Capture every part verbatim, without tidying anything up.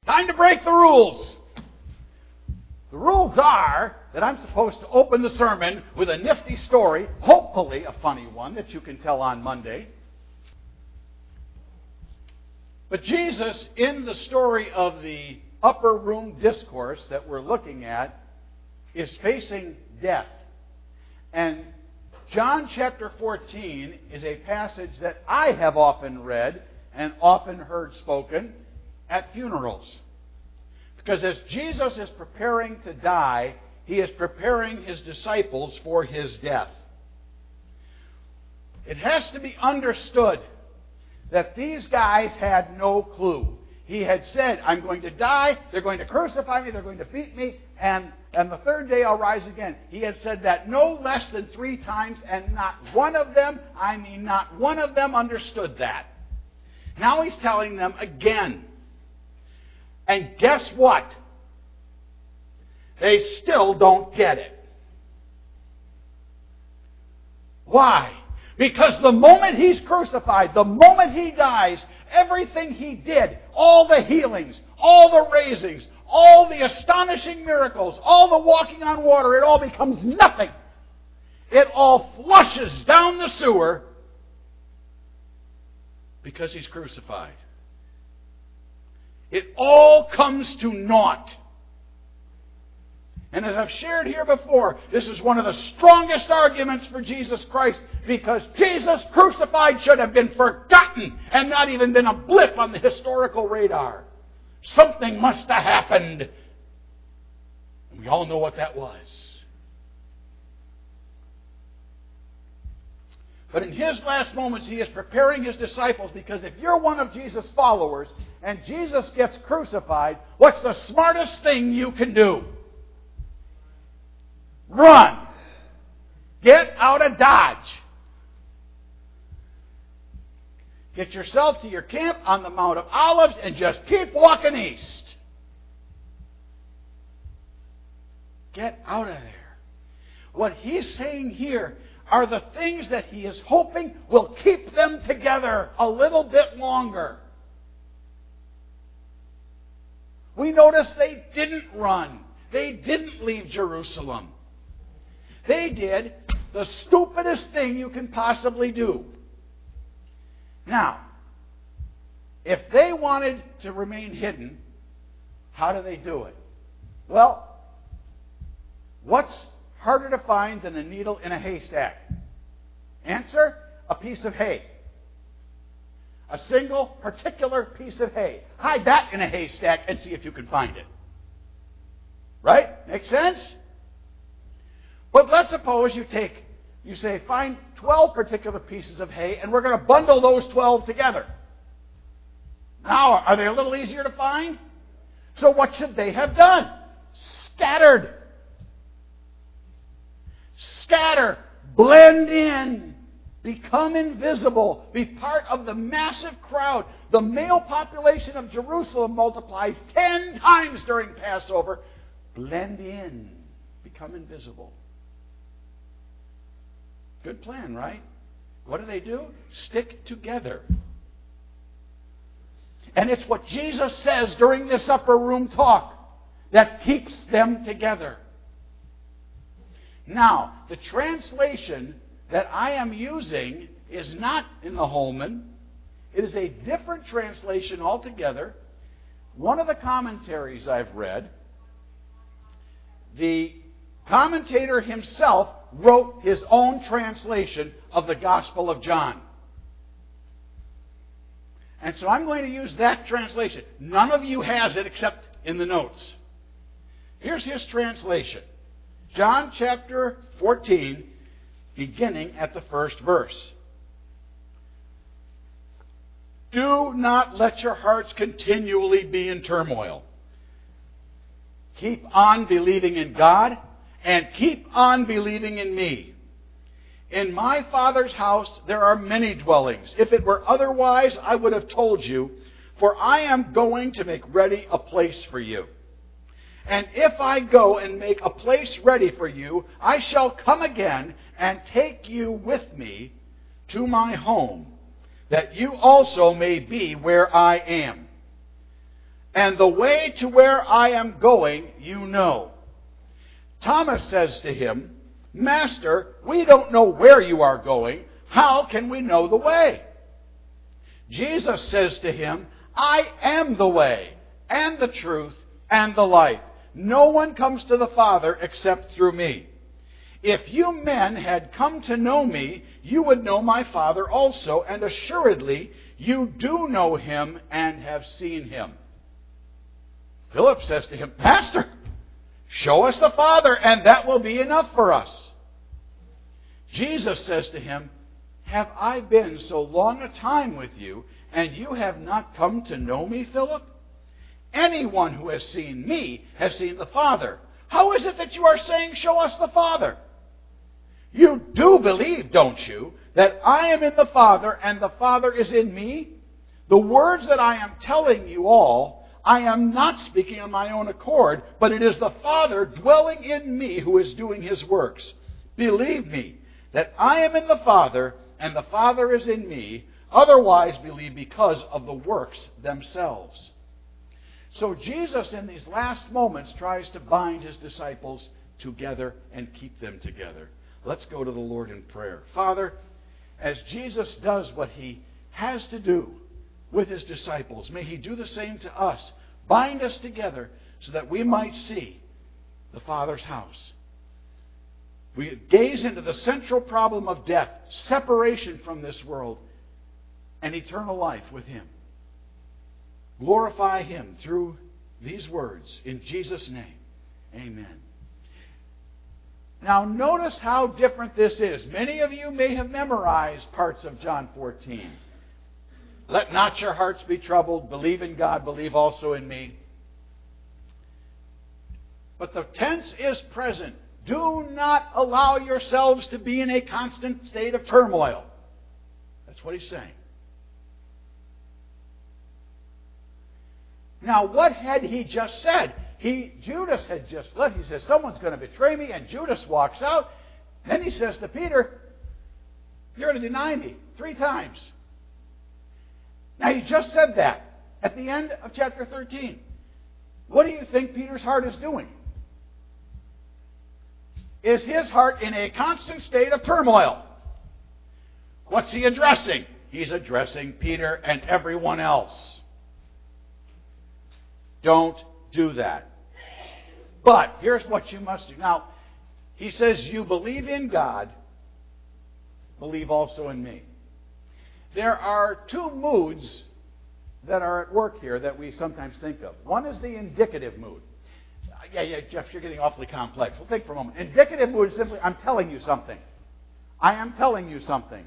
Time to break the rules. The rules are that I'm supposed to open the sermon with a nifty story, hopefully a funny one that you can tell on Monday. But Jesus, in the story of the upper room discourse that we're looking at, is facing death. And John chapter fourteen is a passage that I have often read and often heard spoken at funerals. Because as Jesus is preparing to die, he is preparing his disciples for his death. It has to be understood that these guys had no clue. He had said, I'm going to die, they're going to crucify me, they're going to beat me, and, and the third day I'll rise again. He had said that no less than three times, and not one of them, I mean not one of them understood that. Now he's telling them again. And guess what? They still don't get it. Why? Because the moment he's crucified, the moment he dies, everything he did, all the healings, all the raisings, all the astonishing miracles, all the walking on water, it all becomes nothing. It all flushes down the sewer because he's crucified. It all comes to naught. And as I've shared here before, this is one of the strongest arguments for Jesus Christ, because Jesus crucified should have been forgotten and not even been a blip on the historical radar. Something must have happened. And we all know what that was. But in his last moments, he is preparing his disciples, because if you're one of Jesus' followers and Jesus gets crucified, what's the smartest thing you can do? Run. Get out of Dodge. Get yourself to your camp on the Mount of Olives and just keep walking east. Get out of there. What he's saying here are the things that he is hoping will keep them together a little bit longer. We notice they didn't run. They didn't leave Jerusalem. They did the stupidest thing you can possibly do. Now, if they wanted to remain hidden, how do they do it? Well, what's harder to find than a needle in a haystack? Answer, a piece of hay. A single, particular piece of hay. Hide that in a haystack and see if you can find it. Right? Make sense? But let's suppose you take, you say, find twelve particular pieces of hay, and we're going to bundle those twelve together. Now, are they a little easier to find? So what should they have done? Scattered. Scatter. Blend in. Become invisible. Be part of the massive crowd. The male population of Jerusalem multiplies ten times during Passover. Blend in. Become invisible. Good plan, right? What do they do? Stick together. And it's what Jesus says during this upper room talk that keeps them together. Now, the translation that I am using is not in the Holman. It is a different translation altogether. One of the commentaries I've read, the commentator himself wrote his own translation of the Gospel of John. And so I'm going to use that translation. None of you has it except in the notes. Here's his translation. John chapter fourteen, beginning at the first verse. Do not let your hearts continually be in turmoil. Keep on believing in God, and keep on believing in me. In my Father's house there are many dwellings. If it were otherwise, I would have told you, for I am going to make ready a place for you. And if I go and make a place ready for you, I shall come again and take you with me to my home, that you also may be where I am. and the way to where I am going you know. Thomas says to him, Master, we don't know where you are going. How can we know the way? Jesus says to him, I am the way, and the truth, and the life. No one comes to the Father except through me. If you men had come to know me, you would know my Father also, and assuredly you do know him and have seen him. Philip says to him, Master, show us the Father, and that will be enough for us. Jesus says to him, Have I been so long a time with you, and you have not come to know me, Philip? Anyone who has seen me has seen the Father. How is it that you are saying, show us the Father? You do believe, don't you, that I am in the Father and the Father is in me? The words that I am telling you all, I am not speaking on my own accord, but it is the Father dwelling in me who is doing his works. Believe me, that I am in the Father and the Father is in me. Otherwise, believe because of the works themselves. So Jesus, in these last moments, tries to bind his disciples together and keep them together. Let's go to the Lord in prayer. Father, as Jesus does what he has to do with his disciples, may he do the same to us. Bind us together so that we might see the Father's house. We gaze into the central problem of death, separation from this world, and eternal life with him. Glorify him through these words. In Jesus' name, amen. Now notice how different this is. Many of you may have memorized parts of John fourteen. Let not your hearts be troubled. Believe in God. Believe also in me. But the tense is present. Do not allow yourselves to be in a constant state of turmoil. That's what he's saying. Now, what had he just said? He, Judas had just left. He says, someone's going to betray me, and Judas walks out. Then he says to Peter, you're going to deny me three times. Now, he just said that at the end of chapter thirteen. What do you think Peter's heart is doing? Is his heart in a constant state of turmoil? What's he addressing? He's addressing Peter and everyone else. Don't do that. But here's what you must do. Now, he says, you believe in God, believe also in me. There are two moods that are at work here that we sometimes think of. One is the indicative mood. Yeah, yeah, Jeff, you're getting awfully complex. We'll think for a moment. Indicative mood is simply, I'm telling you something. I am telling you something.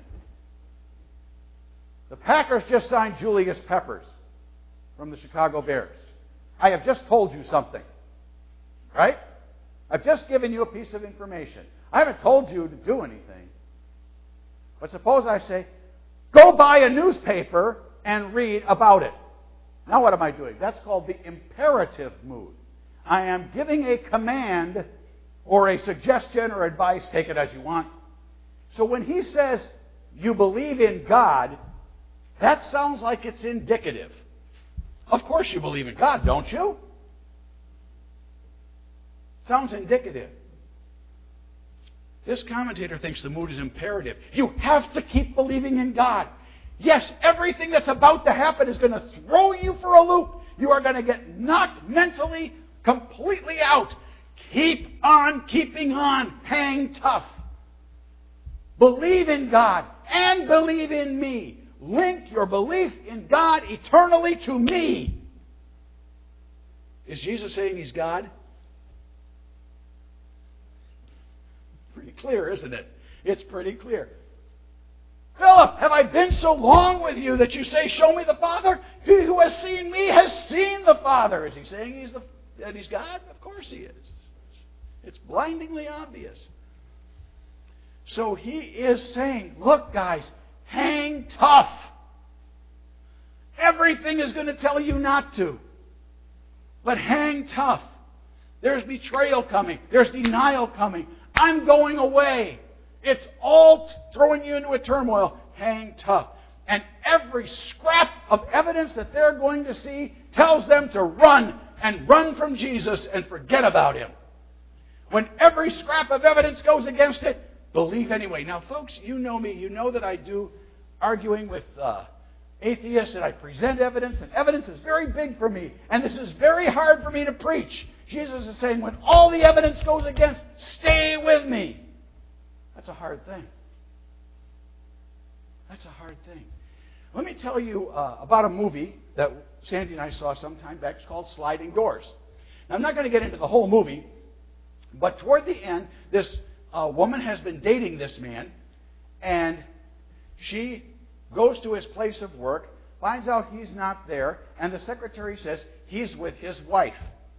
The Packers just signed Julius Peppers from the Chicago Bears. I have just told you something. Right? I've just given you a piece of information. I haven't told you to do anything. But suppose I say, go buy a newspaper and read about it. Now what am I doing? That's called the imperative mood. I am giving a command or a suggestion or advice, take it as you want. So when he says, you believe in God, that sounds like it's indicative. Of course you believe in God, don't you? Sounds indicative. This commentator thinks the mood is imperative. You have to keep believing in God. Yes, everything that's about to happen is going to throw you for a loop. You are going to get knocked mentally completely out. Keep on keeping on. Hang tough. Believe in God and believe in me. Link your belief in God eternally to me. Is Jesus saying he's God? Pretty clear, isn't it? It's pretty clear. Philip, have I been so long with you that you say, show me the Father? He who has seen me has seen the Father. Is he saying he's the, that he's God? Of course he is. It's blindingly obvious. So he is saying, look guys, hang tough. Everything is going to tell you not to. But hang tough. There's betrayal coming. There's denial coming. I'm going away. It's all throwing you into a turmoil. Hang tough. And every scrap of evidence that they're going to see tells them to run and run from Jesus and forget about Him. When every scrap of evidence goes against it, believe anyway. Now, folks, you know me. You know that I do arguing with uh, atheists, and I present evidence, and evidence is very big for me. And this is very hard for me to preach. Jesus is saying, when all the evidence goes against, stay with me. That's a hard thing. That's a hard thing. Let me tell you uh, about a movie that Sandy and I saw some time back. It's called Sliding Doors. Now, I'm not going to get into the whole movie, but toward the end, this uh, woman has been dating this man, and she goes to his place of work, finds out he's not there, and the secretary says he's with his wife.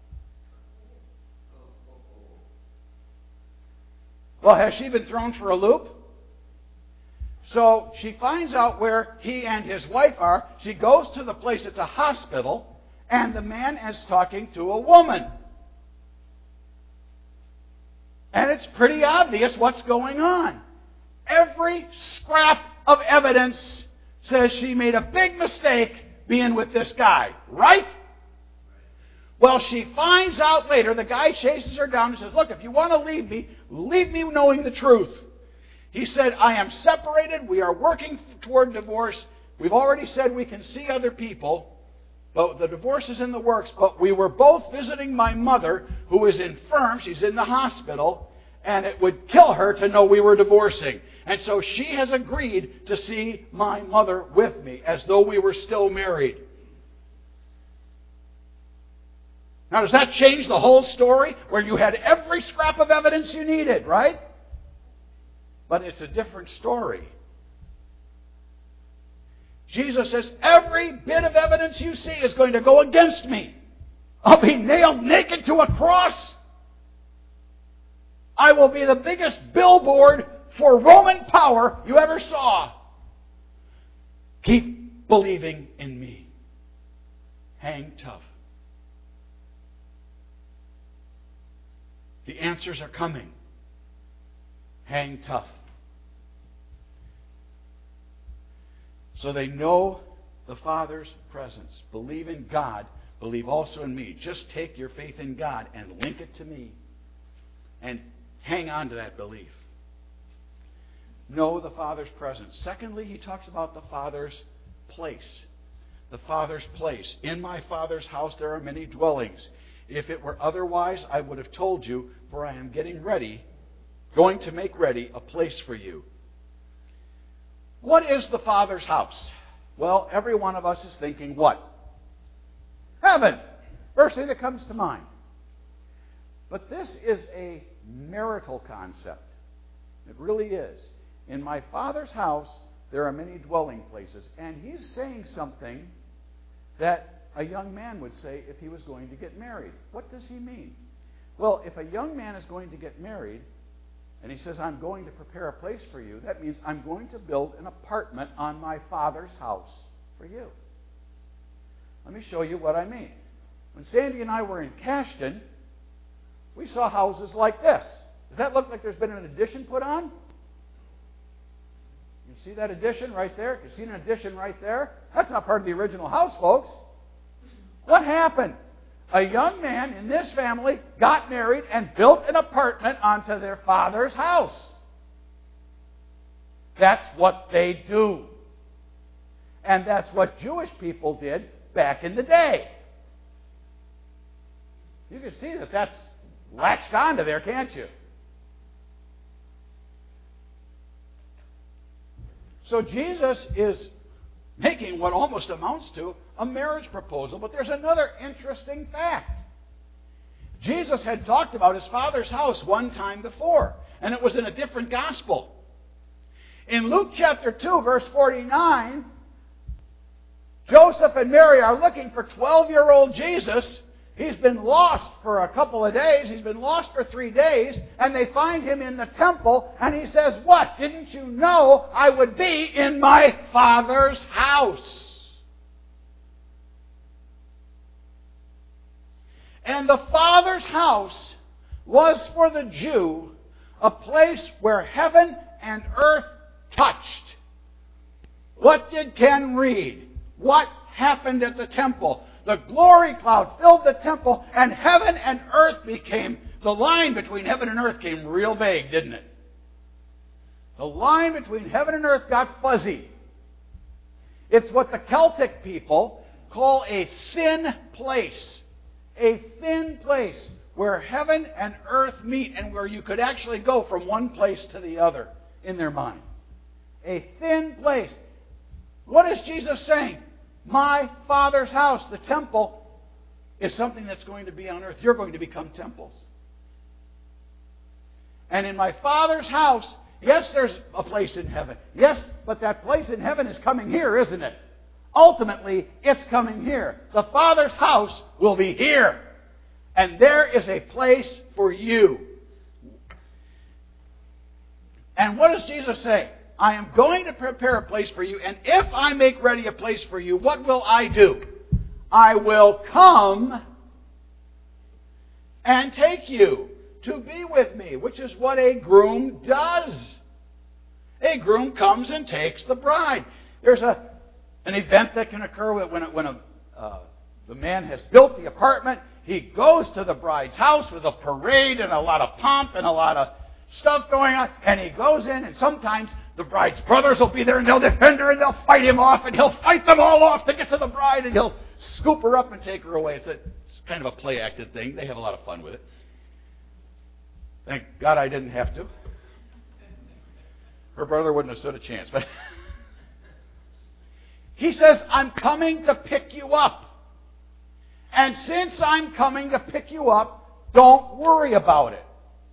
Well, has she been thrown for a loop? So she finds out where he and his wife are. She goes to the place. It's a hospital. And the man is talking to a woman. And it's pretty obvious what's going on. Every scrap of evidence says she made a big mistake being with this guy. Right? Well, she finds out later. The guy chases her down and says, look, if you want to leave me, leave me knowing the truth. He said, I am separated. We are working toward divorce. We've already said we can see other people, but the divorce is in the works. But we were both visiting my mother, who is infirm. She's in the hospital, and it would kill her to know we were divorcing. And so she has agreed to see my mother with me, as though we were still married. Now, does that change the whole story, where you had every scrap of evidence you needed, right? But it's a different story. Jesus says, every bit of evidence you see is going to go against me. I'll be nailed naked to a cross. I will be the biggest billboard for Roman power you ever saw. Keep believing in me. Hang tough. The answers are coming. Hang tough. So they know the Father's presence. Believe in God. Believe also in me. Just take your faith in God and link it to me. And hang on to that belief. Know the Father's presence. Secondly, he talks about the Father's place. The Father's place. In my Father's house there are many dwellings. If it were otherwise, I would have told you, for I am getting ready, going to make ready a place for you. What is the Father's house? Well, every one of us is thinking what? Heaven. First thing that comes to mind. But this is a marital concept. It really is. In my Father's house, there are many dwelling places. And he's saying something that a young man would say if he was going to get married. What does he mean? Well, if a young man is going to get married, and he says, I'm going to prepare a place for you, that means I'm going to build an apartment on my Father's house for you. Let me show you what I mean. When Sandy and I were in Cashton, we saw houses like this. Does that look like there's been an addition put on? You see that addition right there? You see an addition right there? That's not part of the original house, folks. What happened? A young man in this family got married and built an apartment onto their father's house. That's what they do. And that's what Jewish people did back in the day. You can see that that's latched onto there, can't you? So Jesus is making what almost amounts to a marriage proposal. But there's another interesting fact. Jesus had talked about his Father's house one time before, and it was in a different gospel. In Luke chapter two, verse forty-nine, Joseph and Mary are looking for twelve-year-old Jesus. He's been lost for a couple of days. He's been lost for three days. And they find him in the temple. And he says, what? Didn't you know I would be in my Father's house? And the Father's house was for the Jew a place where heaven and earth touched. What did Ken read? What happened at the temple? The glory cloud filled the temple, and heaven and earth became, the line between heaven and earth came real vague, didn't it? The line between heaven and earth got fuzzy. It's what the Celtic people call a thin place. A thin place where heaven and earth meet and where you could actually go from one place to the other in their mind. A thin place. What is Jesus saying? My Father's house, the temple, is something that's going to be on earth. You're going to become temples. And in my Father's house, yes, there's a place in heaven. Yes, but that place in heaven is coming here, isn't it? Ultimately, it's coming here. The Father's house will be here. And there is a place for you. And what does Jesus say? I am going to prepare a place for you, and if I make ready a place for you, what will I do? I will come and take you to be with me, which is what a groom does. A groom comes and takes the bride. There's a an event that can occur when, when a, uh, the man has built the apartment. He goes to the bride's house with a parade and a lot of pomp and a lot of stuff going on. And he goes in, and sometimes the bride's brothers will be there, and they'll defend her, and they'll fight him off, and he'll fight them all off to get to the bride, and he'll scoop her up and take her away. It's, a, it's kind of a play-acted thing. They have a lot of fun with it. Thank God I didn't have to. Her brother wouldn't have stood a chance. But he says, I'm coming to pick you up. And since I'm coming to pick you up, don't worry about it.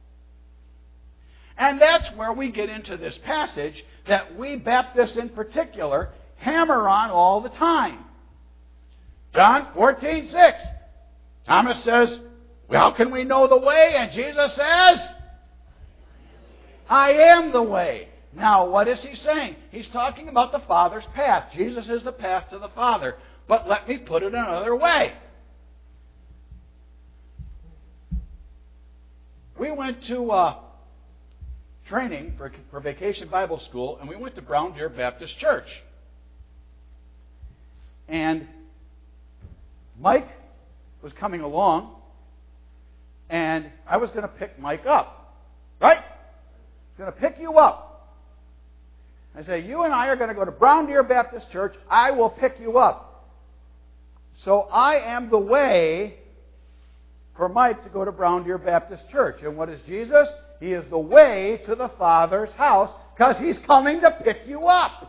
And that's where we get into this passage that we Baptists in particular hammer on all the time. John fourteen six. Thomas says, how can we know the way? And Jesus says, I am the way. Now, what is he saying? He's talking about the Father's path. Jesus is the path to the Father. But let me put it another way. We went to uh, training for, for Vacation Bible School, and we went to Brown Deer Baptist Church. And Mike was coming along, and I was going to pick Mike up. Right? I'm going to pick you up. I say, you and I are going to go to Brown Deer Baptist Church. I will pick you up. So I am the way for Mike to go to Brown Deer Baptist Church. And what is Jesus? He is the way to the Father's house because He's coming to pick you up.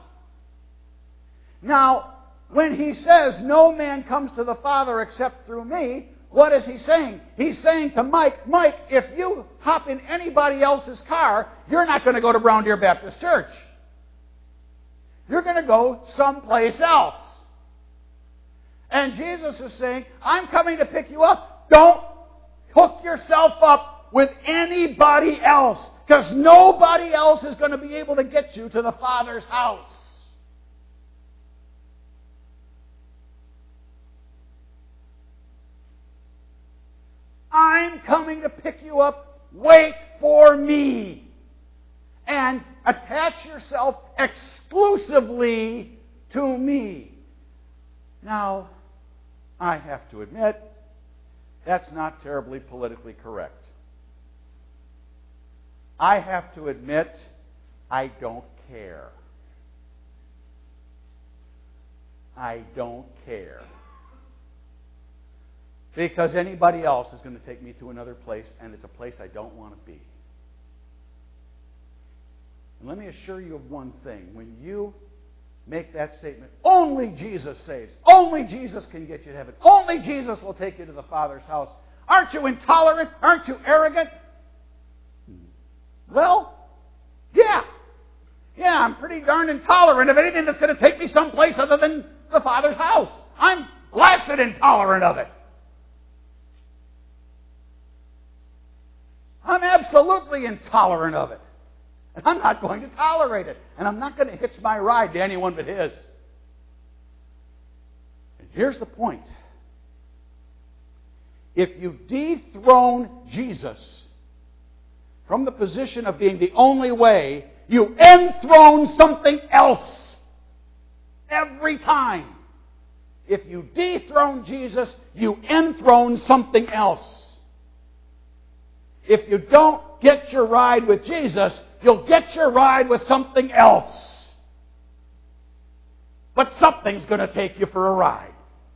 Now, when He says, no man comes to the Father except through me, what is He saying? He's saying to Mike, Mike, if you hop in anybody else's car, you're not going to go to Brown Deer Baptist Church. You're going to go someplace else. And Jesus is saying, I'm coming to pick you up. Don't hook yourself up with anybody else, because nobody else is going to be able to get you to the Father's house. I'm coming to pick you up. Wait for me. And attach yourself exclusively to me. Now, I have to admit, that's not terribly politically correct. I have to admit, I don't care. I don't care. Because anybody else is going to take me to another place, and it's a place I don't want to be. And let me assure you of one thing. When you make that statement, only Jesus saves. Only Jesus can get you to heaven. Only Jesus will take you to the Father's house. Aren't you intolerant? Aren't you arrogant? Well, yeah. Yeah, I'm pretty darn intolerant of anything that's going to take me someplace other than the Father's house. I'm blasted intolerant of it. I'm absolutely intolerant of it. And I'm not going to tolerate it. And I'm not going to hitch my ride to anyone but His. And here's the point. If you dethrone Jesus from the position of being the only way, you enthrone something else. Every time. If you dethrone Jesus, you enthrone something else. If you don't get your ride with Jesus, you'll get your ride with something else. But something's going to take you for a ride.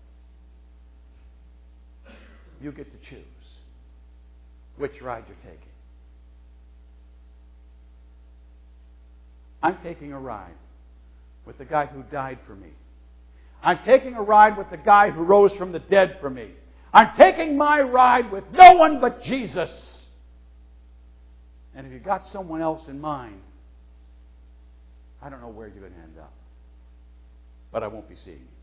You get to choose which ride you're taking. I'm taking a ride with the guy who died for me. I'm taking a ride with the guy who rose from the dead for me. I'm taking my ride with no one but Jesus. And if you've got someone else in mind, I don't know where you're going to end up. But I won't be seeing you.